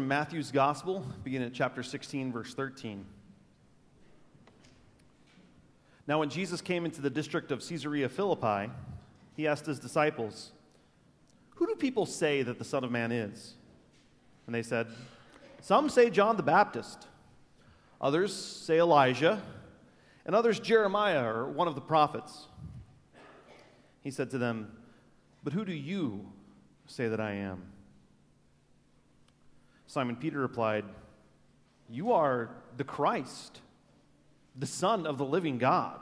from Matthew's Gospel, beginning at chapter 16, verse 13. Now when Jesus came into the district of Caesarea Philippi, he asked his disciples, "Who do people say that the Son of Man is?" And they said, "Some say John the Baptist, others say Elijah, and others Jeremiah or one of the prophets." He said to them, "But who do you say that I am?" Simon Peter replied, "You are the Christ, the Son of the living God."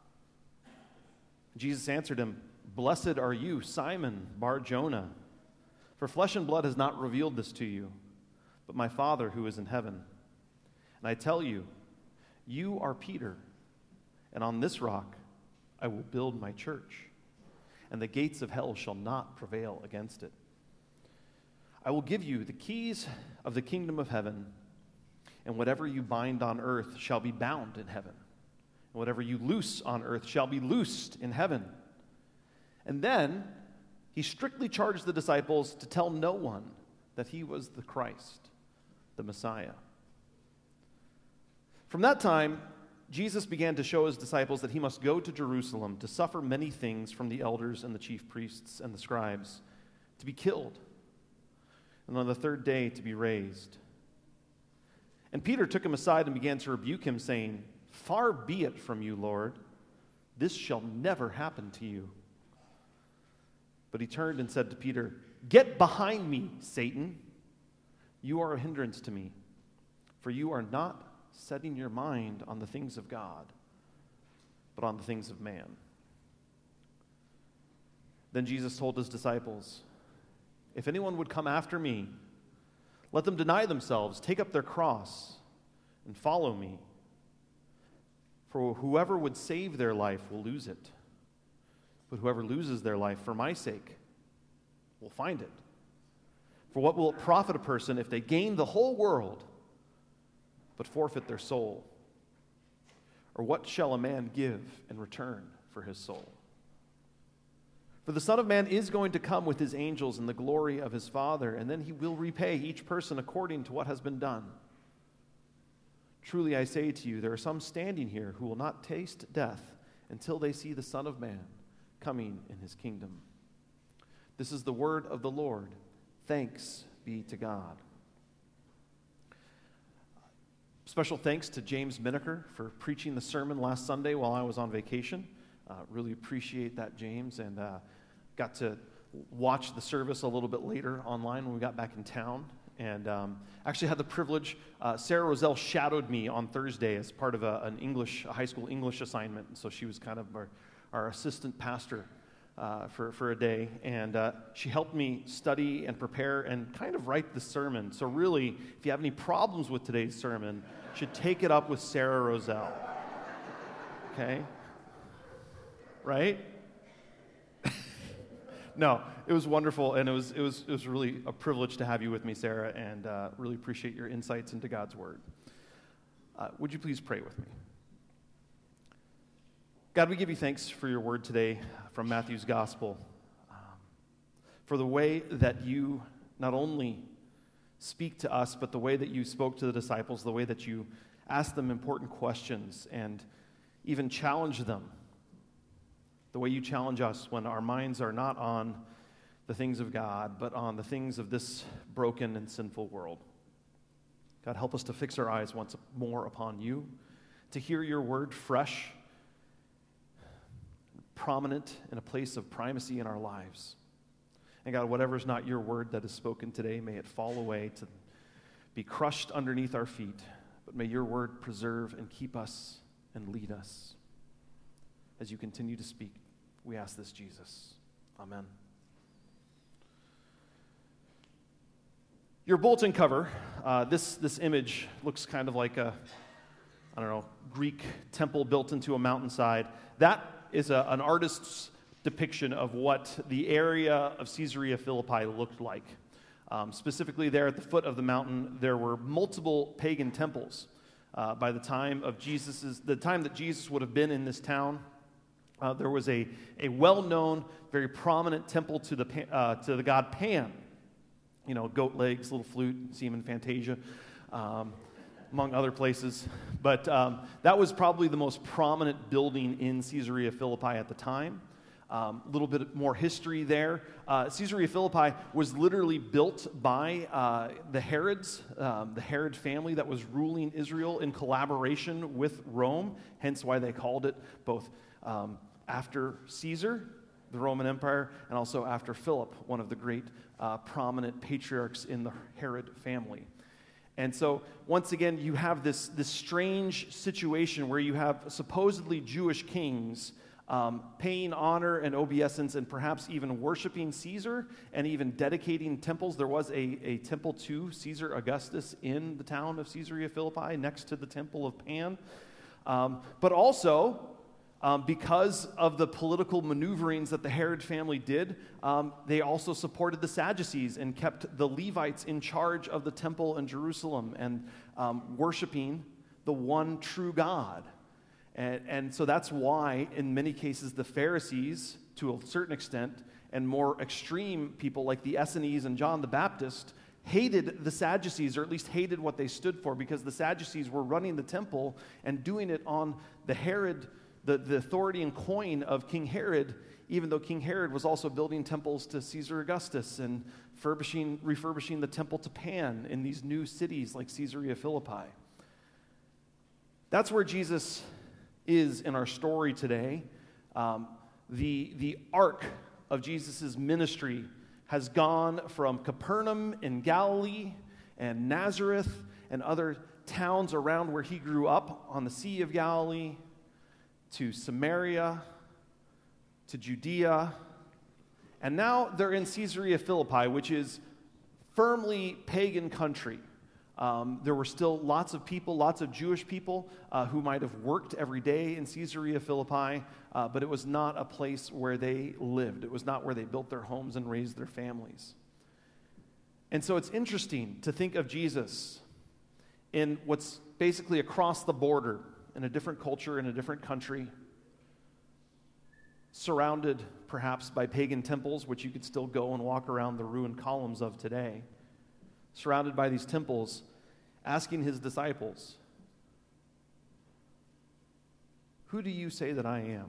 Jesus answered him, "Blessed are you, Simon Bar-Jonah, for flesh and blood has not revealed this to you, but my Father who is in heaven. And I tell you, you are Peter, and on this rock I will build my church, and the gates of hell shall not prevail against it. I will give you the keys of the kingdom of heaven, and whatever you bind on earth shall be bound in heaven, and whatever you loose on earth shall be loosed in heaven." And then he strictly charged the disciples to tell no one that he was the Christ, the Messiah. From that time, Jesus began to show his disciples that he must go to Jerusalem to suffer many things from the elders and the chief priests and the scribes, to be killed, and on the third day to be raised. And Peter took him aside and began to rebuke him, saying, "Far be it from you, Lord. This shall never happen to you." But he turned and said to Peter, "Get behind me, Satan. You are a hindrance to me, for you are not setting your mind on the things of God, but on the things of man." Then Jesus told his disciples, "If anyone would come after me, let them deny themselves, take up their cross, and follow me. For whoever would save their life will lose it, but whoever loses their life for my sake will find it. For what will it profit a person if they gain the whole world, but forfeit their soul? Or what shall a man give in return for his soul? For the Son of Man is going to come with his angels in the glory of his Father, and then he will repay each person according to what has been done. Truly I say to you, there are some standing here who will not taste death until they see the Son of Man coming in his kingdom." This is the word of the Lord. Thanks be to God. Special thanks to James Miniker for preaching the sermon last Sunday while I was on vacation. Really appreciate that, James, and got to watch the service a little bit later online when we got back in town. And actually had the privilege, Sarah Roselle shadowed me on Thursday as part of a high school English assignment. And so she was kind of our assistant pastor for a day. And she helped me study and prepare and kind of write the sermon. So really, if you have any problems with today's sermon, you should take it up with Sarah Roselle. Okay? Right? No, it was wonderful, and it was really a privilege to have you with me, Sarah, and really appreciate your insights into God's Word. Would you please pray with me? God, we give you thanks for your word today from Matthew's Gospel, for the way that you not only speak to us, but the way that you spoke to the disciples, the way that you asked them important questions and even challenged them, the way you challenge us when our minds are not on the things of God, but on the things of this broken and sinful world. God, help us to fix our eyes once more upon you, to hear your word fresh, prominent in a place of primacy in our lives. And God, whatever is not your word that is spoken today, may it fall away to be crushed underneath our feet, but may your word preserve and keep us and lead us. As you continue to speak, we ask this, Jesus. Amen. Your bulletin cover, this image looks kind of like a, Greek temple built into a mountainside. That is an artist's depiction of what the area of Caesarea Philippi looked like. Specifically there at the foot of the mountain, there were multiple pagan temples. By the time that Jesus would have been in this town, there was a well-known, very prominent temple to the god Pan. goat legs, little flute, Seaman Fantasia, among other places. But that was probably the most prominent building in Caesarea Philippi at the time. A little bit more history there. Caesarea Philippi was literally built by the Herods, the Herod family that was ruling Israel in collaboration with Rome, hence why they called it both after Caesar, the Roman Empire, and also after Philip, one of the great prominent patriarchs in the Herod family. And so, once again, you have this strange situation where you have supposedly Jewish kings paying honor and obeisance and perhaps even worshiping Caesar and even dedicating temples. There was a temple to Caesar Augustus in the town of Caesarea Philippi next to the temple of Pan. But also, because of the political maneuverings that the Herod family did, they also supported the Sadducees and kept the Levites in charge of the temple in Jerusalem and worshiping the one true God. And so that's why, in many cases, the Pharisees, to a certain extent, and more extreme people like the Essenes and John the Baptist, hated the Sadducees, or at least hated what they stood for, because the Sadducees were running the temple and doing it on the Herod, the authority and coin of King Herod, even though King Herod was also building temples to Caesar Augustus and refurbishing the temple to Pan in these new cities like Caesarea Philippi. That's where Jesus is in our story today. The arc of Jesus' ministry has gone from Capernaum in Galilee and Nazareth and other towns around where he grew up on the Sea of Galilee to Samaria, to Judea, and now they're in Caesarea Philippi, which is firmly pagan country. There were still lots of people, lots of Jewish people who might have worked every day in Caesarea Philippi, but it was not a place where they lived. It was not where they built their homes and raised their families. And so it's interesting to think of Jesus in what's basically across the border, in a different culture, in a different country, surrounded perhaps by pagan temples, which you could still go and walk around the ruined columns of today, surrounded by these temples, asking his disciples, "Who do you say that I am?"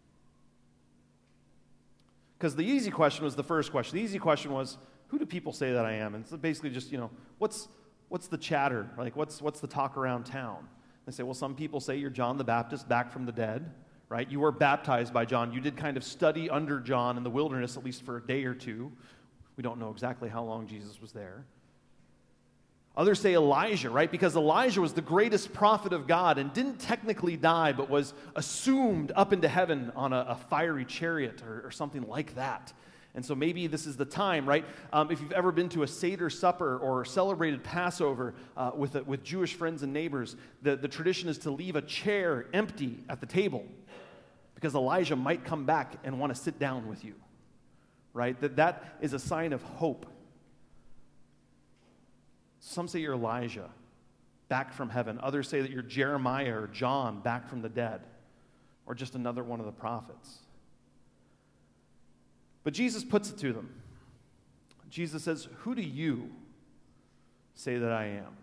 Because the easy question was the first question. The easy question was, who do people say that I am? And it's basically just, what's the chatter? Like, what's the talk around town? They say, well, some people say you're John the Baptist back from the dead, right? You were baptized by John. You did kind of study under John in the wilderness, at least for a day or two. We don't know exactly how long Jesus was there. Others say Elijah, right? Because Elijah was the greatest prophet of God and didn't technically die, but was assumed up into heaven on a fiery chariot or something like that. And so maybe this is the time, right? If you've ever been to a Seder supper or celebrated Passover with Jewish friends and neighbors, the tradition is to leave a chair empty at the table because Elijah might come back and want to sit down with you, right? That is a sign of hope. Some say you're Elijah, back from heaven. Others say that you're Jeremiah or John, back from the dead, or just another one of the prophets. But Jesus puts it to them. Jesus says, "Who do you say that I am?"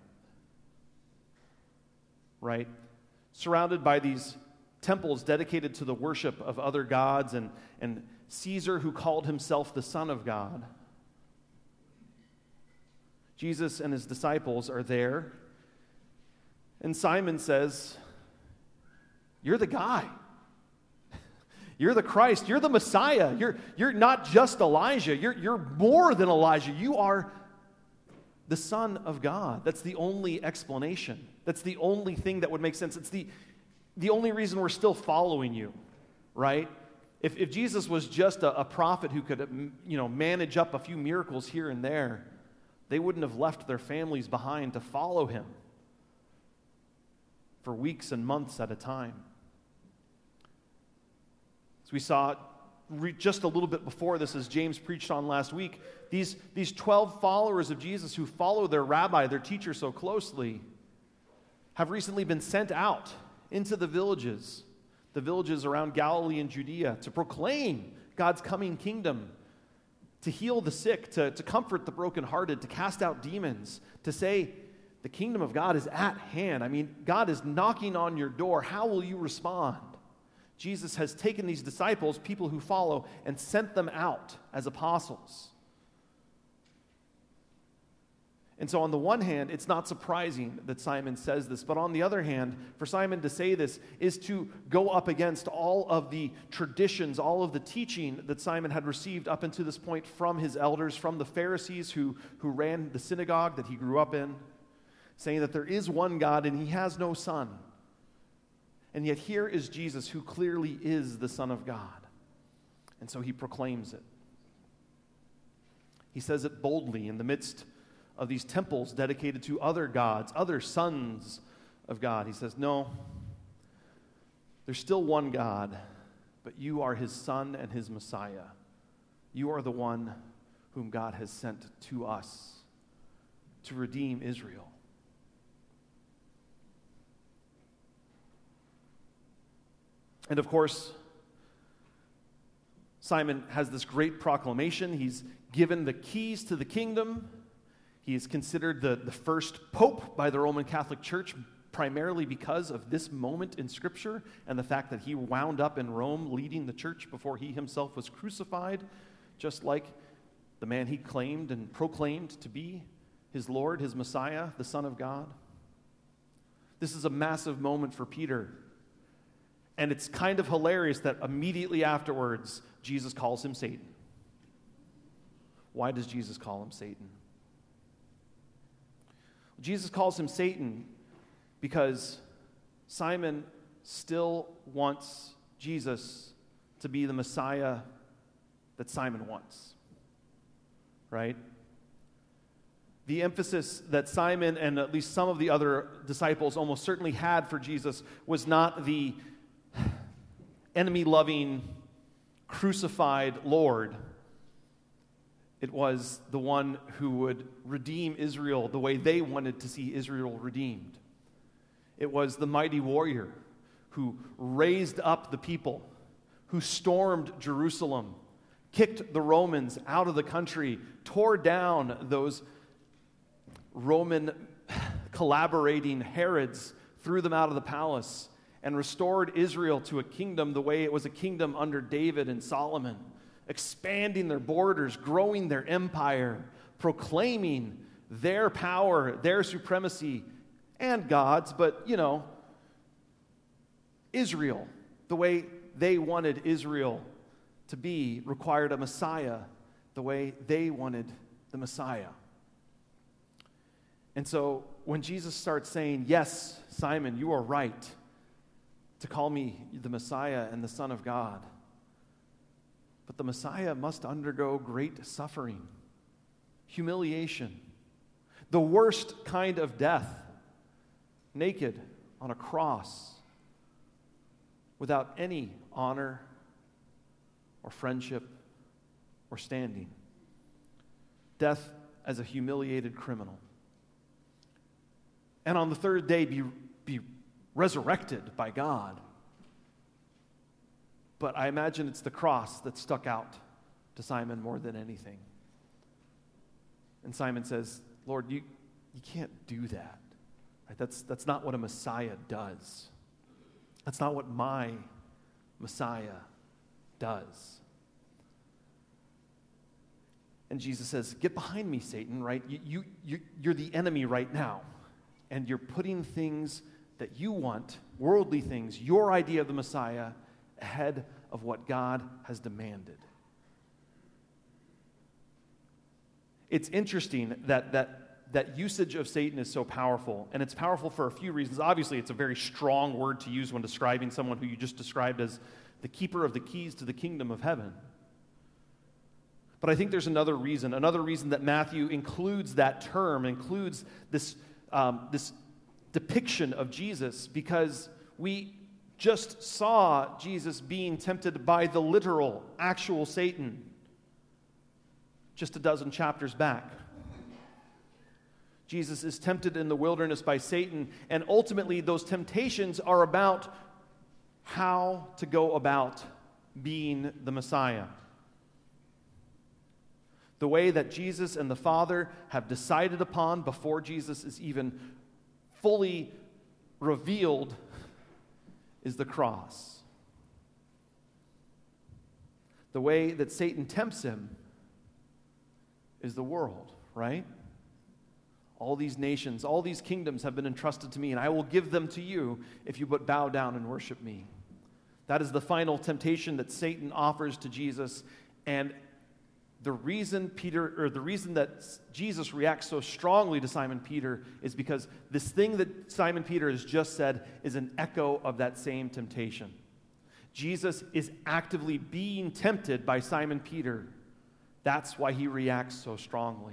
Right? Surrounded by these temples dedicated to the worship of other gods and Caesar, who called himself the Son of God. Jesus and his disciples are there, and Simon says, "You're the guy. You're the Christ. You're the Messiah. You're not just Elijah. You're more than Elijah. You are the Son of God." That's the only explanation. That's the only thing that would make sense. It's the only reason we're still following you, right? If Jesus was just a prophet who could, manage up a few miracles here and there, they wouldn't have left their families behind to follow him for weeks and months at a time. As we saw just a little bit before this, as James preached on last week, these 12 followers of Jesus who follow their rabbi, their teacher so closely, have recently been sent out into the villages around Galilee and Judea, to proclaim God's coming kingdom, to heal the sick, to comfort the brokenhearted, to cast out demons, to say the kingdom of God is at hand. I mean, God is knocking on your door. How will you respond? Jesus has taken these disciples, people who follow, and sent them out as apostles. And so on the one hand, it's not surprising that Simon says this, but on the other hand, for Simon to say this is to go up against all of the traditions, all of the teaching that Simon had received up until this point from his elders, from the Pharisees who ran the synagogue that he grew up in, saying that there is one God and he has no son. And yet here is Jesus, who clearly is the Son of God. And so he proclaims it. He says it boldly in the midst of these temples dedicated to other gods, other sons of God. He says, no, there's still one God, but you are his Son and his Messiah. You are the one whom God has sent to us to redeem Israel. And of course, Simon has this great proclamation. He's given the keys to the kingdom. He is considered the first pope by the Roman Catholic Church, primarily because of this moment in Scripture and the fact that he wound up in Rome leading the church before he himself was crucified, just like the man he claimed and proclaimed to be his Lord, his Messiah, the Son of God. This is a massive moment for Peter. And it's kind of hilarious that immediately afterwards, Jesus calls him Satan. Why does Jesus call him Satan? Jesus calls him Satan because Simon still wants Jesus to be the Messiah that Simon wants, right? The emphasis that Simon and at least some of the other disciples almost certainly had for Jesus was not the enemy-loving, crucified Lord. It was the one who would redeem Israel the way they wanted to see Israel redeemed. It was the mighty warrior who raised up the people, who stormed Jerusalem, kicked the Romans out of the country, tore down those Roman collaborating Herods, threw them out of the palace, and restored Israel to a kingdom the way it was a kingdom under David and Solomon, expanding their borders, growing their empire, proclaiming their power, their supremacy, and God's, but, Israel, the way they wanted Israel to be, required a Messiah the way they wanted the Messiah. And so when Jesus starts saying, yes, Simon, you are right to call me the Messiah and the Son of God, but the Messiah must undergo great suffering, humiliation, the worst kind of death, naked on a cross, without any honor or friendship or standing. Death as a humiliated criminal. And on the third day be resurrected by God. But I imagine it's the cross that stuck out to Simon more than anything. And Simon says, Lord, you can't do that. Right? That's not what a Messiah does. That's not what my Messiah does. And Jesus says, get behind me, Satan, right? You're the enemy right now. And you're putting things that you want, worldly things, your idea of the Messiah, ahead of what God has demanded. It's interesting that usage of Satan is so powerful, and it's powerful for a few reasons. Obviously, it's a very strong word to use when describing someone who you just described as the keeper of the keys to the kingdom of heaven. But I think there's another reason that Matthew includes that term, includes this depiction of Jesus, because we just saw Jesus being tempted by the literal, actual Satan just a dozen chapters back. Jesus is tempted in the wilderness by Satan, and ultimately those temptations are about how to go about being the Messiah. The way that Jesus and the Father have decided upon before Jesus is even fully revealed is the cross. The way that Satan tempts him is the world, right? All these nations, all these kingdoms have been entrusted to me, and I will give them to you if you but bow down and worship me. That is the final temptation that Satan offers to Jesus, and the reason that Jesus reacts so strongly to Simon Peter is because this thing that Simon Peter has just said is an echo of that same temptation. Jesus is actively being tempted by Simon Peter. That's why he reacts so strongly.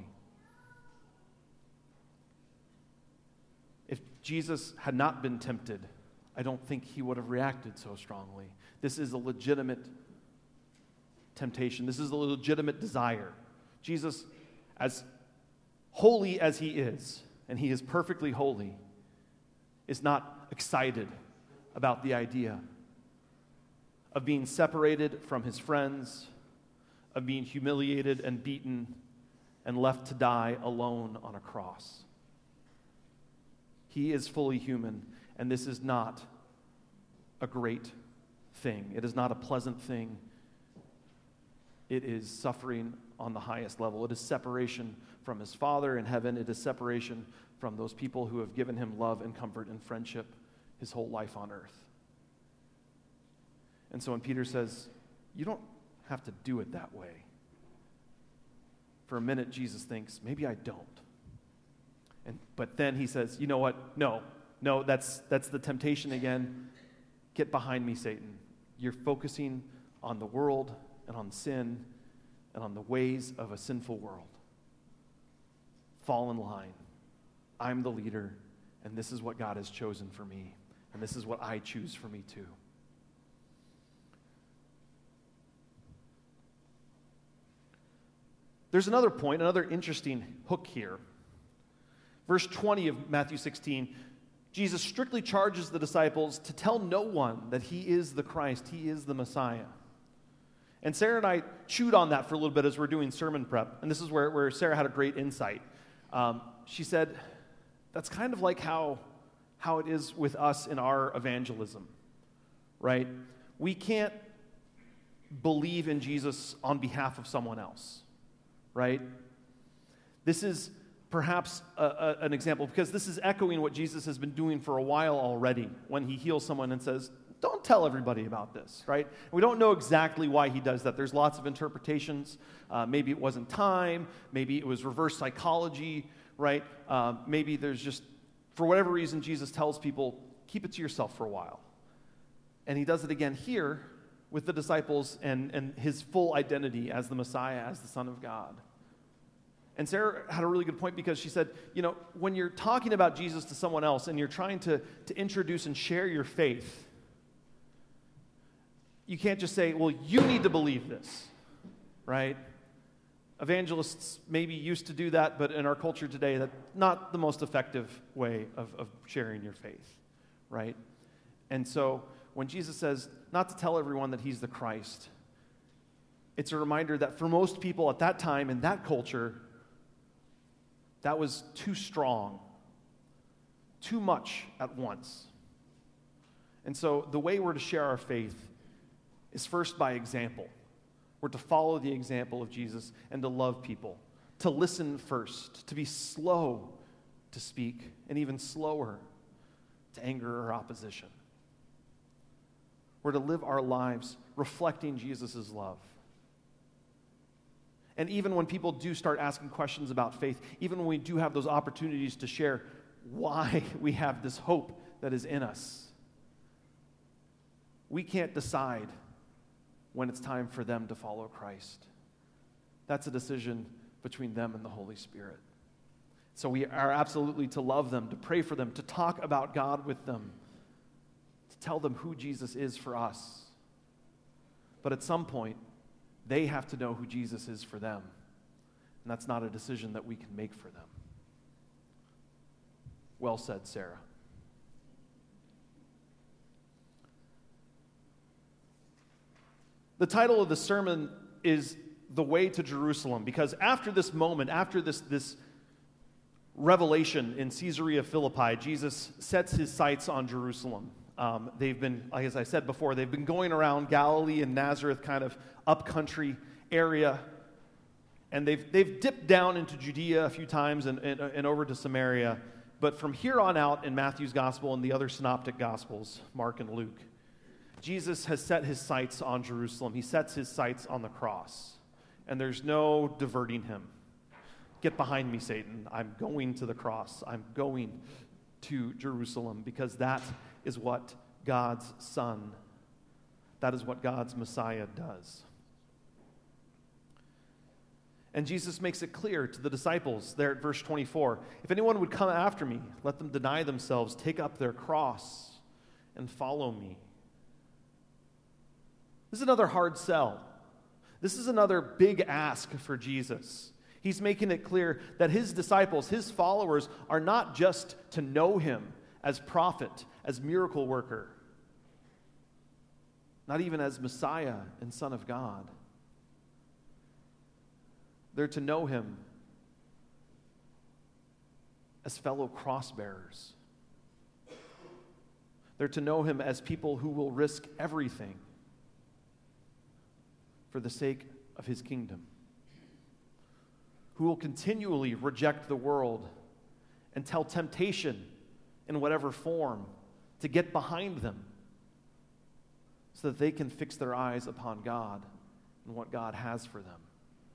If Jesus had not been tempted, I don't think he would have reacted so strongly. This is a legitimate temptation. This is a legitimate desire. Jesus, as holy as he is, and he is perfectly holy, is not excited about the idea of being separated from his friends, of being humiliated and beaten and left to die alone on a cross. He is fully human, and this is not a great thing. It is not a pleasant thing. It is suffering on the highest level. It is separation from his Father in heaven. It is separation from those people who have given him love and comfort and friendship his whole life on earth. And so when Peter says, you don't have to do it that way, for a minute Jesus thinks, maybe I don't. But then he says, you know what? No, that's the temptation again. Get behind me, Satan. You're focusing on the world and on sin and on the ways of a sinful world. Fall in line. I'm the leader, and this is what God has chosen for me, and this is what I choose for me too. There's another point, another interesting hook here. Verse 20 of Matthew 16, Jesus strictly charges the disciples to tell no one that he is the Christ, he is the Messiah. And Sarah and I chewed on that for a little bit as we're doing sermon prep, and this is where Sarah had a great insight. She said, that's kind of like how it is with us in our evangelism, right? We can't believe in Jesus on behalf of someone else, right? This is perhaps an example, because this is echoing what Jesus has been doing for a while already when he heals someone and says, don't tell everybody about this, right? We don't know exactly why he does that. There's lots of interpretations. Maybe it wasn't time. Maybe it was reverse psychology, right? Maybe there's just, for whatever reason, Jesus tells people, keep it to yourself for a while. And he does it again here with the disciples and his full identity as the Messiah, as the Son of God. And Sarah had a really good point, because she said, when you're talking about Jesus to someone else and you're trying to introduce and share your faith, you can't just say, well, you need to believe this, right? Evangelists maybe used to do that, but in our culture today, that's not the most effective way of sharing your faith, right? And so when Jesus says not to tell everyone that he's the Christ, it's a reminder that for most people at that time in that culture, that was too strong, too much at once. And so the way we're to share our faith is first by example. We're to follow the example of Jesus and to love people, to listen first, to be slow to speak, and even slower to anger or opposition. We're to live our lives reflecting Jesus' love. And even when people do start asking questions about faith, even when we do have those opportunities to share why we have this hope that is in us, we can't decide when it's time for them to follow Christ. That's a decision between them and the Holy Spirit. So we are absolutely to love them, to pray for them, to talk about God with them, to tell them who Jesus is for us. But at some point, they have to know who Jesus is for them. And that's not a decision that we can make for them. Well said, Sarah. The title of the sermon is the way to Jerusalem, because after this moment, after this revelation in Caesarea Philippi, Jesus sets his sights on Jerusalem. They've been, as I said before, they've been going around Galilee and Nazareth, kind of upcountry area, and they've dipped down into Judea a few times and over to Samaria. But from here on out in Matthew's gospel and the other synoptic gospels, Mark and Luke, Jesus has set his sights on Jerusalem. He sets his sights on the cross, and there's no diverting him. Get behind me, Satan. I'm going to the cross. I'm going to Jerusalem, because that is what God's Son, that is what God's Messiah does. And Jesus makes it clear to the disciples there at verse 24, if anyone would come after me, let them deny themselves, take up their cross, and follow me. This is another hard sell. This is another big ask for Jesus. He's making it clear that his disciples, his followers, are not just to know him as prophet, as miracle worker, not even as Messiah and Son of God. They're to know him as fellow cross bearers. They're to know him as people who will risk everything for the sake of his kingdom, who will continually reject the world and tell temptation in whatever form to get behind them so that they can fix their eyes upon God and what God has for them.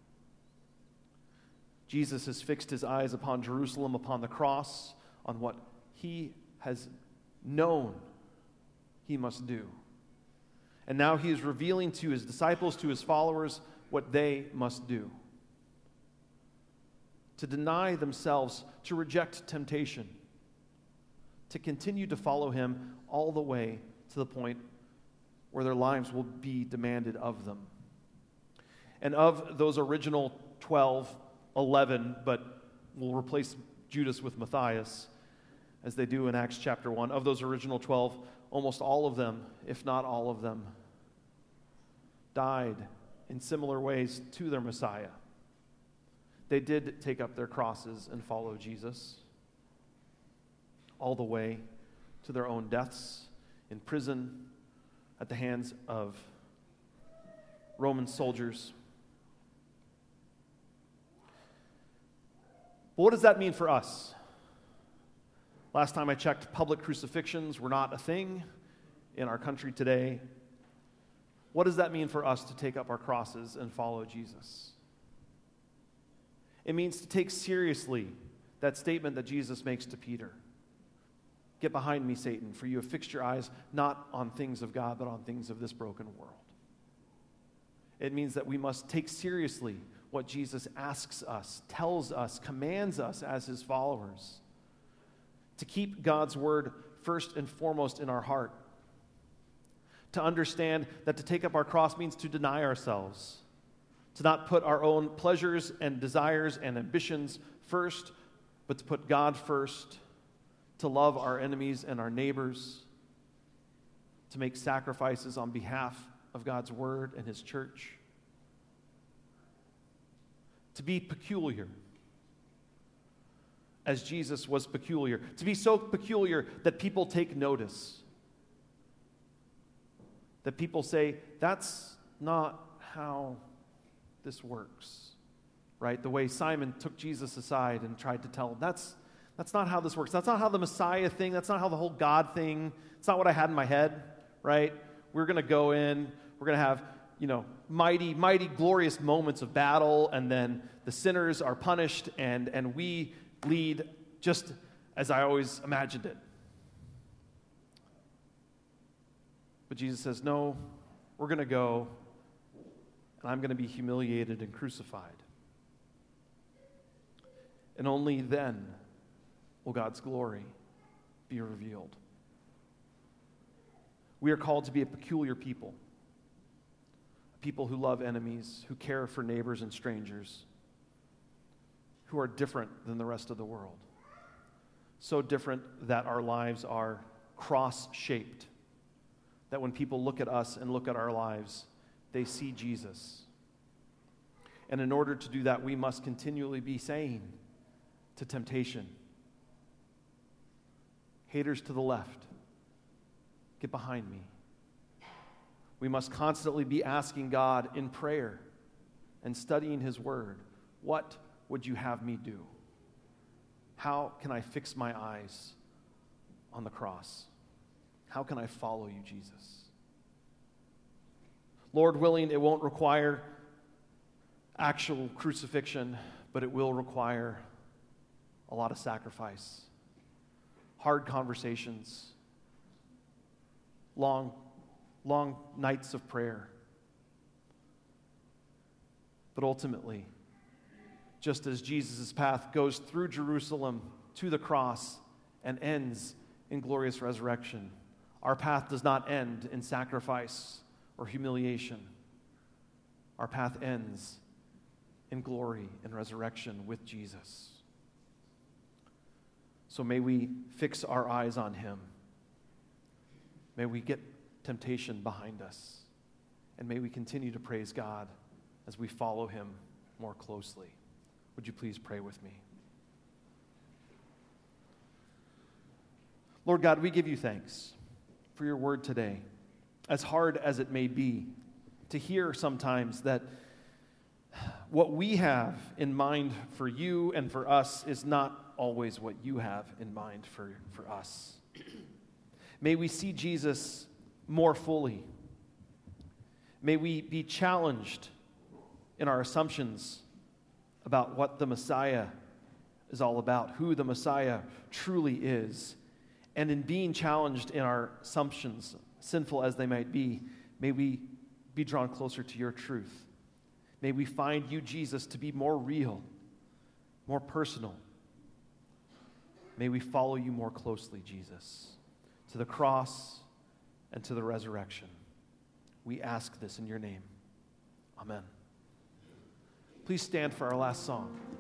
Jesus has fixed his eyes upon Jerusalem, upon the cross, on what he has known he must do. And now he is revealing to his disciples, to his followers, what they must do. To deny themselves, to reject temptation, to continue to follow him all the way to the point where their lives will be demanded of them. And of those original 12, 11, but we'll replace Judas with Matthias, as they do in Acts chapter 1. Of those original 12, almost all of them, if not all of them, died in similar ways to their Messiah. They did take up their crosses and follow Jesus all the way to their own deaths in prison at the hands of Roman soldiers. But what does that mean for us? Last time I checked, public crucifixions were not a thing in our country today. What does that mean for us to take up our crosses and follow Jesus? It means to take seriously that statement that Jesus makes to Peter. Get behind me, Satan, for you have fixed your eyes not on things of God, but on things of this broken world. It means that we must take seriously what Jesus asks us, tells us, commands us as his followers, to keep God's word first and foremost in our heart, to understand that to take up our cross means to deny ourselves, to not put our own pleasures and desires and ambitions first, but to put God first, to love our enemies and our neighbors, to make sacrifices on behalf of God's word and his church, to be peculiar as Jesus was peculiar, to be so peculiar that people take notice, that people say, that's not how this works, right? The way Simon took Jesus aside and tried to tell him, that's not how this works. That's not how the Messiah thing, that's not how the whole God thing, it's not what I had in my head, right? We're going to go in, we're going to have, mighty, mighty, glorious moments of battle, and then the sinners are punished, and we lead just as I always imagined it. But Jesus says, no, we're going to go, and I'm going to be humiliated and crucified. And only then will God's glory be revealed. We are called to be a peculiar people. People who love enemies, who care for neighbors and strangers, who are different than the rest of the world. So different that our lives are cross-shaped, that when people look at us and look at our lives, they see Jesus. And in order to do that, we must continually be saying to temptation, haters to the left, get behind me. We must constantly be asking God in prayer and studying His Word, what would you have me do? How can I fix my eyes on the cross? How can I follow you, Jesus? Lord willing, it won't require actual crucifixion, but it will require a lot of sacrifice, hard conversations, long nights of prayer. But ultimately, just as Jesus' path goes through Jerusalem to the cross and ends in glorious resurrection, our path does not end in sacrifice or humiliation. Our path ends in glory and resurrection with Jesus. So may we fix our eyes on Him. May we get temptation behind us. And may we continue to praise God as we follow Him more closely. Would you please pray with me? Lord God, we give you thanks for your word today. As hard as it may be to hear sometimes that what we have in mind for you and for us is not always what you have in mind for us. May we see Jesus more fully. May we be challenged in our assumptions about what the Messiah is all about, who the Messiah truly is. And in being challenged in our assumptions, sinful as they might be, may we be drawn closer to your truth. May we find you, Jesus, to be more real, more personal. May we follow you more closely, Jesus, to the cross and to the resurrection. We ask this in your name. Amen. Please stand for our last song.